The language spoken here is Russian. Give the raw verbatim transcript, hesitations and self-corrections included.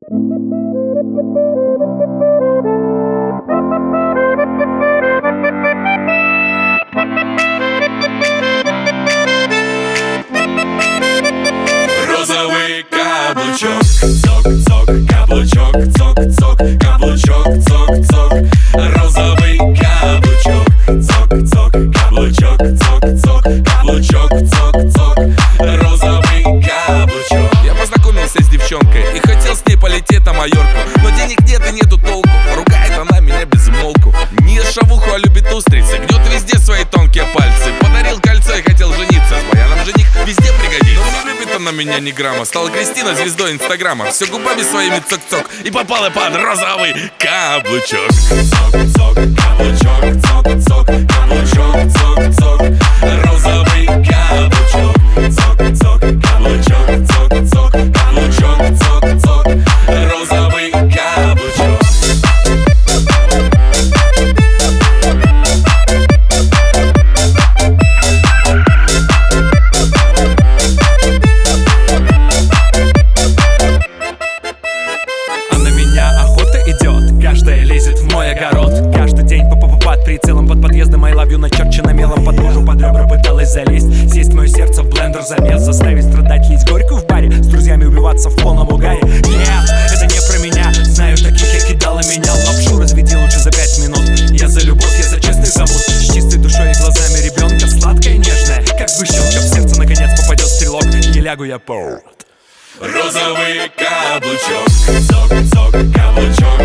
Розовый каблучок, цок-цок, каблучок, цок-цок, каблучок, цок-цок. Розовый каблучок, цок-цок, каблучок, цок-цок, каблучок, цок-цок. Розовый каблучок. Я познакомился с девчонкой и хотел с ней полететь на Майорку, но денег нет и нету толку, ругает она меня без умолку. Не ест шавуху, а любит устрицы, гнет везде свои тонкие пальцы. Подарил кольцо и хотел жениться, с баяном жених везде пригодится. Но не любит она меня ни грамма, стала Кристина звездой инстаграма. Все губами своими цок-цок и попала под розовый каблучок. Цок-цок, каблучок, цок-цок, каблучок, цок-цок. Розовый каблучок, цок-цок, каблучок, цок-цок, каблучок, цок-цок. Розовый каблучок. А на меня охота идет, каждая лезет в мой огород. Каждый день по под прицелом под подъездом I love you начерчено мелом. Под кожу, под ребра пыталась залезть, съесть мое сердце в блендер замес. Заставить страдать, лить горькую в баре, с друзьями убиваться в полном угаре. Нет, это не про меня, знаю таких, я кидала меня. Лапшу разведи лучше за пять минут. Я за любовь, я за честный завод. С чистой душой и глазами ребенка, сладкая и нежная, как сгущенка. В сердце наконец попадет стрелок, и не лягу я по. Розовый каблучок, цок-цок, каблучок,